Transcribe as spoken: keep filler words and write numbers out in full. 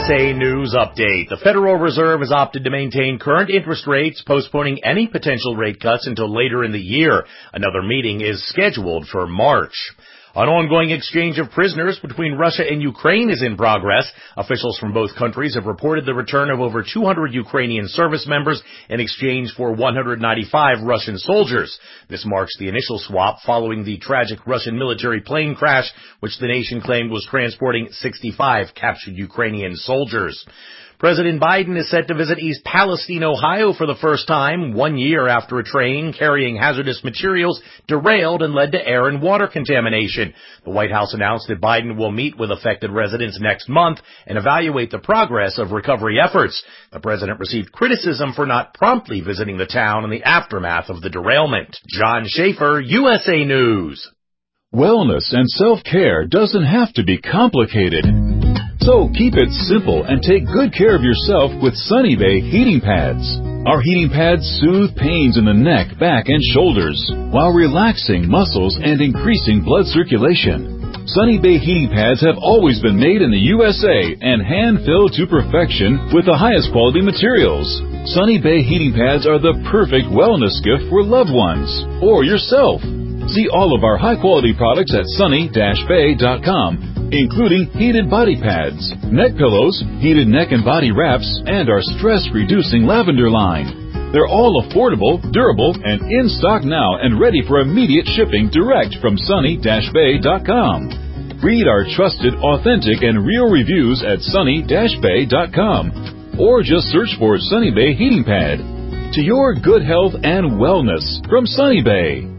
S A News Update. The Federal Reserve has opted to maintain current interest rates, postponing any potential rate cuts until later in the year. Another meeting is scheduled for March. An ongoing exchange of prisoners between Russia and Ukraine is in progress. Officials from both countries have reported the return of over two hundred Ukrainian service members in exchange for one hundred ninety-five Russian soldiers. This marks the initial swap following the tragic Russian military plane crash, which the nation claimed was transporting sixty-five captured Ukrainian soldiers. President Biden is set to visit East Palestine, Ohio for the first time, one year after a train carrying hazardous materials derailed and led to air and water contamination. The White House announced that Biden will meet with affected residents next month and evaluate the progress of recovery efforts. The president received criticism for not promptly visiting the town in the aftermath of the derailment. John Schaefer, U S A News. Wellness and self-care doesn't have to be complicated. So keep it simple and take good care of yourself with Sunny Bay heating pads. Our heating pads soothe pains in the neck, back, and shoulders while relaxing muscles and increasing blood circulation. Sunny Bay heating pads have always been made in the U S A and hand-filled to perfection with the highest quality materials. Sunny Bay heating pads are the perfect wellness gift for loved ones or yourself. See all of our high-quality products at sunny dash bay dot com, including heated body pads, neck pillows, heated neck and body wraps, and our stress-reducing lavender line. They're all affordable, durable, and in stock now and ready for immediate shipping direct from sunny dash bay dot com. Read our trusted, authentic, and real reviews at sunny dash bay dot com, or just search for Sunny Bay Heating Pad. To your good health and wellness from Sunny Bay.